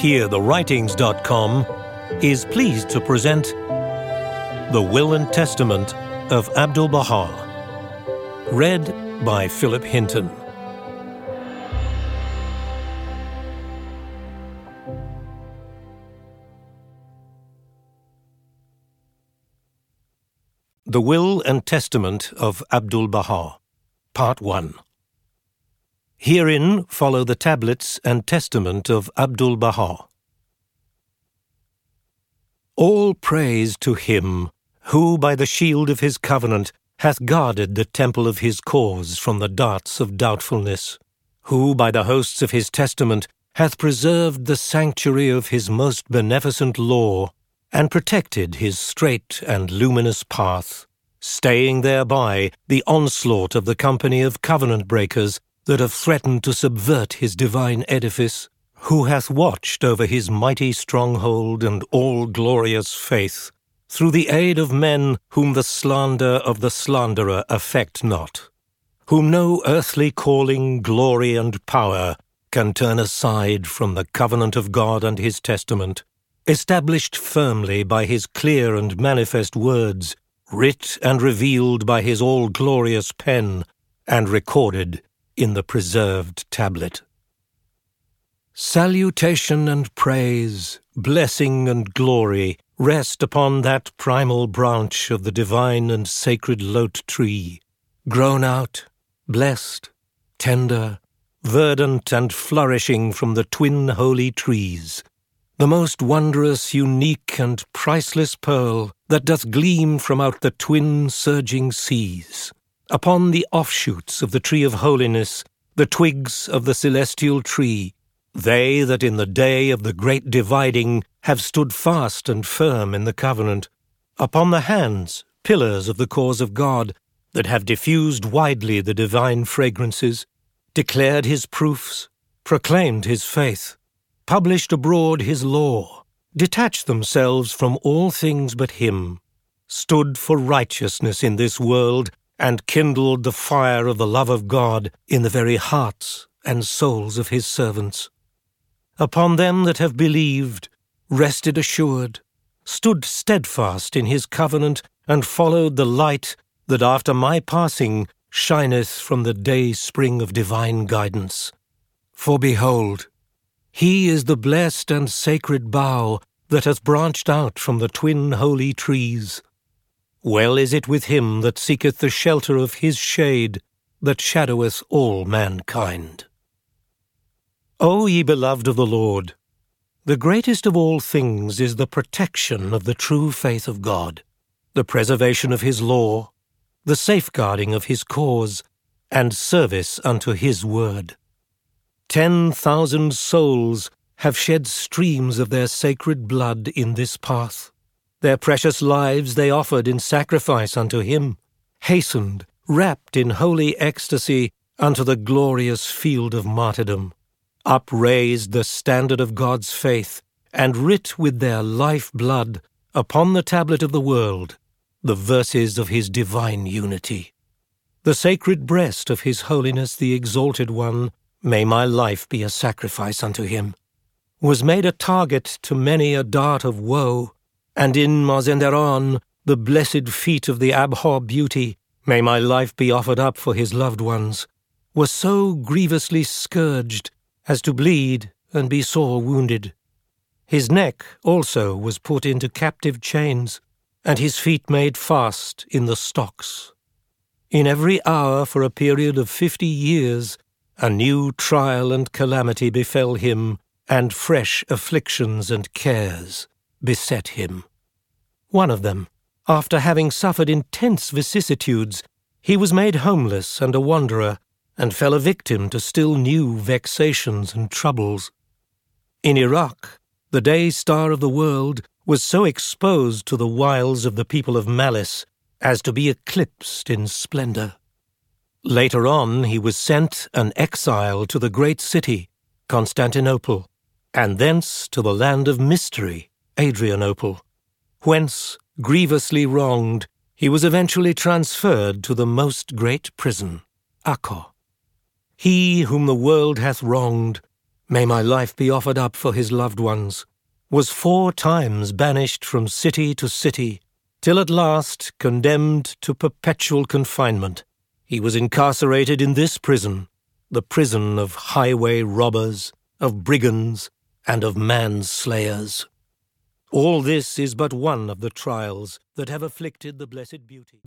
HearTheWritings.com is pleased to present The Will and Testament of Abdu'l-Baha, read by Philip Hinton. The Will and Testament of Abdu'l-Baha, Part 1. Herein follow the tablets and testament of Abdu'l-Baha. All praise to him who by the shield of his covenant hath guarded the temple of his cause from the darts of doubtfulness, who by the hosts of his testament hath preserved the sanctuary of his most beneficent law, and protected his straight and luminous path, staying thereby the onslaught of the company of covenant breakers that have threatened to subvert his divine edifice, who hath watched over his mighty stronghold and all-glorious faith, through the aid of men whom the slander of the slanderer affect not, whom no earthly calling, glory, and power can turn aside from the covenant of God and his testament, established firmly by his clear and manifest words, writ and revealed by his all-glorious pen, and recorded in the preserved tablet. Salutation and praise, blessing and glory rest upon that primal branch of the divine and sacred lote tree, grown out, blessed, tender, verdant and flourishing from the twin holy trees, the most wondrous, unique, and priceless pearl that doth gleam from out the twin surging seas, upon the offshoots of the tree of holiness, the twigs of the celestial tree, they that in the day of the great dividing have stood fast and firm in the covenant, upon the hands, pillars of the cause of God, that have diffused widely the divine fragrances, declared his proofs, proclaimed his faith, published abroad his law, detached themselves from all things but him, stood for righteousness in this world, and kindled the fire of the love of God in the very hearts and souls of his servants. Upon them that have believed, rested assured, stood steadfast in his covenant, and followed the light that after my passing shineth from the day-spring of divine guidance. For behold, he is the blessed and sacred bough that hath branched out from the twin holy trees. Well is it with him that seeketh the shelter of his shade, that shadoweth all mankind. O ye beloved of the Lord, the greatest of all things is the protection of the true faith of God, the preservation of his law, the safeguarding of his cause, and service unto his word. 10,000 souls have shed streams of their sacred blood in this path. Their precious lives they offered in sacrifice unto him, hastened, wrapped in holy ecstasy, unto the glorious field of martyrdom, upraised the standard of God's faith, and writ with their life-blood upon the tablet of the world the verses of his divine unity. The sacred breast of his holiness the exalted one, may my life be a sacrifice unto him, was made a target to many a dart of woe, and in Mazenderan, the blessed feet of the Abha beauty, may my life be offered up for his loved ones, was so grievously scourged as to bleed and be sore wounded. His neck also was put into captive chains, and his feet made fast in the stocks. In every hour for a period of 50 years, a new trial and calamity befell him, and fresh afflictions and cares beset him. One of them, after having suffered intense vicissitudes, he was made homeless and a wanderer, and fell a victim to still new vexations and troubles. In Iraq, the day star of the world was so exposed to the wiles of the people of malice as to be eclipsed in splendor. Later on he was sent an exile to the great city, Constantinople, and thence to the land of mystery, Adrianople, whence, grievously wronged, he was eventually transferred to the most great prison, Acre. He whom the world hath wronged, May my life be offered up for his loved ones, was 4 times banished from city to city, till at last, condemned to perpetual confinement, he was incarcerated in this prison, the prison of highway robbers, of brigands, and of manslayers. All this is but one of the trials that have afflicted the Blessed Beauty.